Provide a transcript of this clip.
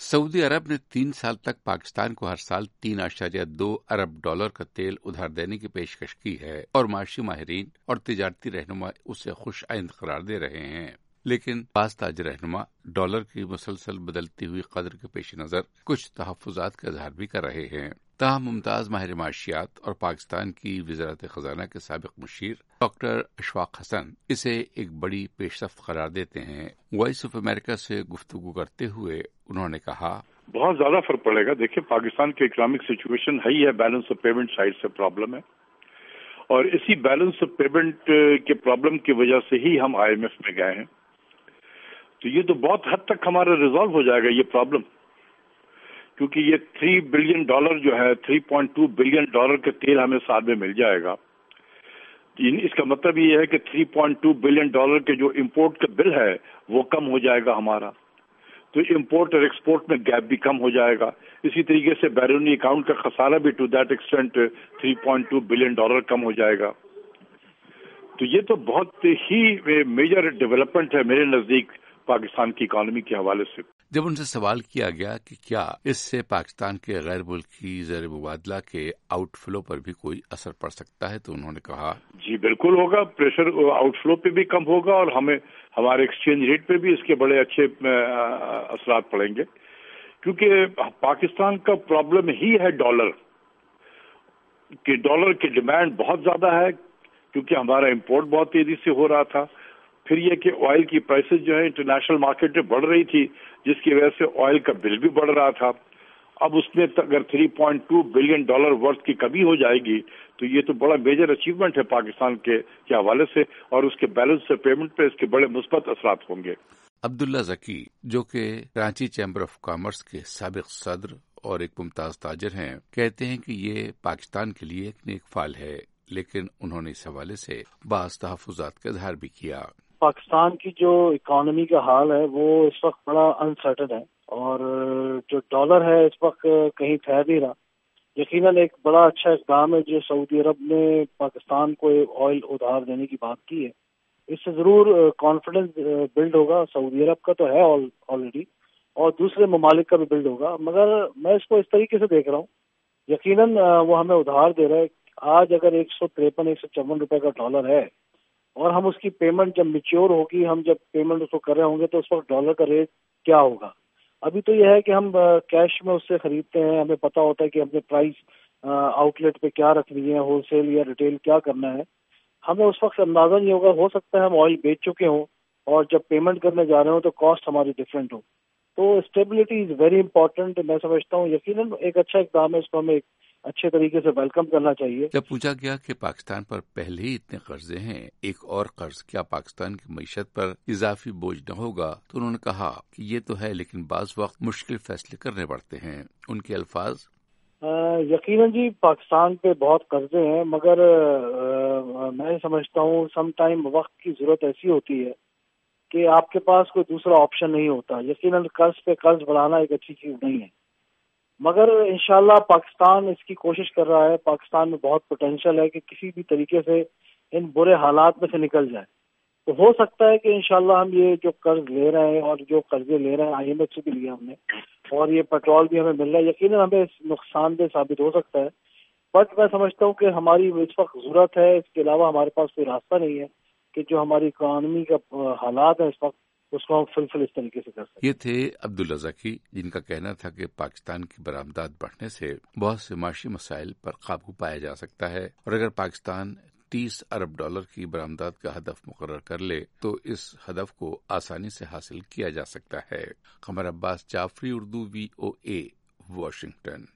سعودی عرب نے 3 سال تک پاکستان کو ہر سال 3.2 ارب ڈالر کا تیل ادھار دینے کی پیشکش کی ہے اور معاشی ماہرین اور تجارتی رہنما اسے خوش آئند قرار دے رہے ہیں، لیکن بعض تاجر رہنما ڈالر کی مسلسل بدلتی ہوئی قدر کے پیش نظر کچھ تحفظات کا اظہار بھی کر رہے ہیں۔ تاہم ممتاز ماہر معاشیات اور پاکستان کی وزارت خزانہ کے سابق مشیر ڈاکٹر اشفاق حسن اسے ایک بڑی پیش رفت قرار دیتے ہیں۔ وائس آف امریکہ سے گفتگو کرتے ہوئے انہوں نے کہا، بہت زیادہ فرق پڑے گا۔ دیکھیں، پاکستان کی اکنامک سچویشن ہے بیلنس آف پیمنٹ سائڈ سے پرابلم ہے، اور اسی بیلنس آف پیمنٹ کے پرابلم کی وجہ سے ہی ہم آئی ایم ایف میں گئے ہیں۔ تو یہ تو بہت حد تک ہمارا ریزالو ہو جائے گا یہ پرابلم، کیونکہ یہ $3 بلین جو ہے، $3.2 بلین کا تیل ہمیں سال میں مل جائے گا۔ اس کا مطلب یہ ہے کہ $3.2 بلین کے جو امپورٹ کا بل ہے وہ کم ہو جائے گا ہمارا، تو امپورٹ اور ایکسپورٹ میں گیپ بھی کم ہو جائے گا۔ اسی طریقے سے بیرونی اکاؤنٹ کا خسارہ بھی ٹو دیٹ ایکسٹینٹ $3.2 بلین کم ہو جائے گا۔ تو یہ تو بہت ہی میجر ڈیولپمنٹ ہے میرے نزدیک پاکستان کی اکانومی کے حوالے سے۔ جب ان سے سوال کیا گیا کہ کیا اس سے پاکستان کے غیر ملکی زر مبادلہ کے آؤٹ فلو پر بھی کوئی اثر پڑ سکتا ہے، تو انہوں نے کہا، جی بالکل ہوگا، پریشر آؤٹ فلو پہ بھی کم ہوگا اور ہمارے ایکسچینج ریٹ پہ بھی اس کے بڑے اچھے اثرات پڑیں گے، کیونکہ پاکستان کا پرابلم ہی ہے ڈالر کی ڈیمانڈ بہت زیادہ ہے، کیونکہ ہمارا امپورٹ بہت تیزی سے ہو رہا تھا۔ پھر یہ کہ آئل کی پرائسز جو ہے انٹرنیشنل مارکیٹ میں بڑھ رہی تھی، جس کی وجہ سے آئل کا بل بھی بڑھ رہا تھا۔ اب اس میں اگر $3.2 بلین ورتھ کی کمی ہو جائے گی تو یہ تو بڑا میجر اچیومنٹ ہے پاکستان کے حوالے سے، اور اس کے بیلنس سے پیمنٹ پہ اس کے بڑے مثبت اثرات ہوں گے۔ عبداللہ ذکی، جو کہ کراچی چیمبر آف کامرس کے سابق صدر اور ایک ممتاز تاجر ہیں، کہتے ہیں کہ یہ پاکستان کے لیے ایک نیک فال ہے، لیکن انہوں نے اس حوالے سے بعض تحفظات کا اظہار بھی کیا۔ پاکستان کی جو اکانومی کا حال ہے وہ اس وقت بڑا انسرٹن ہے، اور جو ڈالر ہے اس وقت کہیں ٹھہر نہیں رہا۔ یقیناً ایک بڑا اچھا اقدام ہے جو سعودی عرب نے پاکستان کو آئل ادھار دینے کی بات کی ہے، اس سے ضرور کانفیڈنس بلڈ ہوگا۔ سعودی عرب کا تو ہے آلریڈی، اور دوسرے ممالک کا بھی بلڈ ہوگا، مگر میں اس کو اس طریقے سے دیکھ رہا ہوں، یقیناً وہ ہمیں ادھار دے رہا ہے۔ آج اگر 153-154 روپے کا ڈالر ہے اور ہم اس کی پیمنٹ جب میچیور ہوگی، ہم جب پیمنٹ اس کو کر رہے ہوں گے تو اس وقت ڈالر کا ریٹ کیا ہوگا؟ ابھی تو یہ ہے کہ ہم کیش میں اس سے خریدتے ہیں، ہمیں پتہ ہوتا ہے کہ ہم نے پرائس آؤٹ لیٹ پہ کیا رکھنی ہے، ہول سیل یا ریٹیل کیا کرنا ہے، ہمیں اس وقت اندازہ نہیں ہوگا۔ ہو سکتا ہے ہم آئل بیچ چکے ہوں اور جب پیمنٹ کرنے جا رہے ہوں تو کاسٹ ہماری ڈفرینٹ ہو۔ تو اسٹیبلٹی از ویری امپورٹنٹ، میں سمجھتا ہوں یقیناً ایک اچھا اقدام ہے، اس کو ہمیں ایک اچھے طریقے سے ویلکم کرنا چاہیے۔ جب پوچھا گیا کہ پاکستان پر پہلے ہی اتنے قرضے ہیں، ایک اور قرض کیا پاکستان کی معیشت پر اضافی بوجھ نہ ہوگا، تو انہوں نے کہا کہ یہ تو ہے، لیکن بعض وقت مشکل فیصلے کرنے پڑتے ہیں۔ ان کے الفاظ، یقیناً جی پاکستان پہ بہت قرضے ہیں، مگر میں سمجھتا ہوں سم ٹائم وقت کی ضرورت ایسی ہوتی ہے کہ آپ کے پاس کوئی دوسرا آپشن نہیں ہوتا۔ یقیناً قرض پہ قرض بڑھانا ایک اچھی چیز نہیں ہے، مگر انشاءاللہ پاکستان اس کی کوشش کر رہا ہے۔ پاکستان میں بہت پوٹینشیل ہے کہ کسی بھی طریقے سے ان برے حالات میں سے نکل جائے۔ تو ہو سکتا ہے کہ انشاءاللہ ہم یہ جو قرض لے رہے ہیں اور جو قرضے لے رہے ہیں آئی ایم ایف سے بھی لیا ہم نے، اور یہ پیٹرول بھی ہمیں مل رہا ہے، یقیناً ہمیں نقصان دہ ثابت ہو سکتا ہے، بٹ میں سمجھتا ہوں کہ ہماری اس وقت ضرورت ہے، اس کے علاوہ ہمارے پاس کوئی راستہ نہیں ہے کہ جو ہماری اکانومی کا حالات ہیں اس وقت اس کو ہم فلفل اس طریقے سے کر سکیں۔ یہ تھے عبداللہ ذکی، جن کا کہنا تھا کہ پاکستان کی برآمدات بڑھنے سے بہت سے معاشی مسائل پر قابو پایا جا سکتا ہے، اور اگر پاکستان $30 ارب کی برآمدات کا ہدف مقرر کر لے تو اس ہدف کو آسانی سے حاصل کیا جا سکتا ہے۔ Qamar Abbas Jafri, Urdu VOA، Washington.